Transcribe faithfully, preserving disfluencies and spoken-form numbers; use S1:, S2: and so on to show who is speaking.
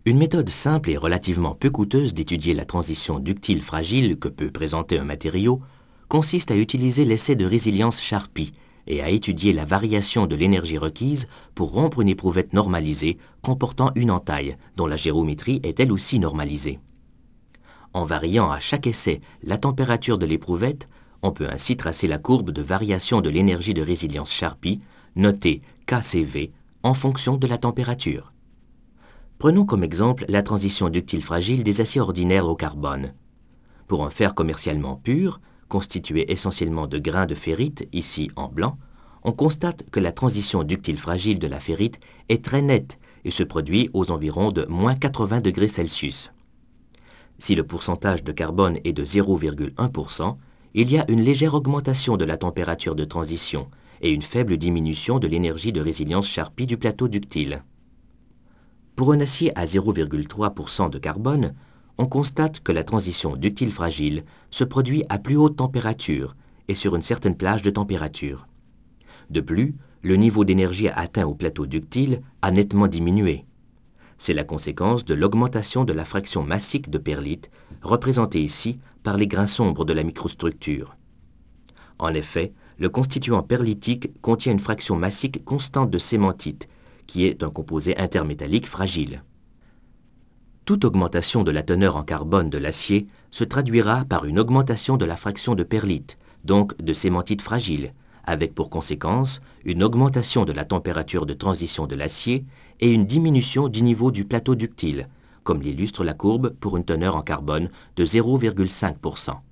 S1: Une méthode simple et relativement peu coûteuse d'étudier la transition ductile fragile que peut présenter un matériau consiste à utiliser l'essai de résilience Charpy et à étudier la variation de l'énergie requise pour rompre une éprouvette normalisée comportant une entaille dont la géométrie est elle aussi normalisée. En variant à chaque essai la température de l'éprouvette, on peut ainsi tracer la courbe de variation de l'énergie de résilience Charpy, notée K C V, en fonction de la température. Prenons comme exemple la transition ductile fragile des aciers ordinaires au carbone. Pour un fer commercialement pur, constitué essentiellement de grains de ferrite, ici en blanc, on constate que la transition ductile fragile de la ferrite est très nette et se produit aux environs de moins quatre-vingts degrés Celsius. Si le pourcentage de carbone est de zéro virgule un pour cent, il y a une légère augmentation de la température de transition et une faible diminution de l'énergie de résilience Charpy du plateau ductile. Pour un acier à zéro virgule trois pour cent de carbone, on constate que la transition ductile fragile se produit à plus haute température et sur une certaine plage de température. De plus, le niveau d'énergie atteint au plateau ductile a nettement diminué. C'est la conséquence de l'augmentation de la fraction massique de perlite, représentée ici par les grains sombres de la microstructure. En effet, le constituant perlitique contient une fraction massique constante de cémentite, qui est un composé intermétallique fragile. Toute augmentation de la teneur en carbone de l'acier se traduira par une augmentation de la fraction de perlite, donc de cémentite fragile, avec pour conséquence une augmentation de la température de transition de l'acier et une diminution du niveau du plateau ductile, comme l'illustre la courbe pour une teneur en carbone de zéro virgule cinq pour cent.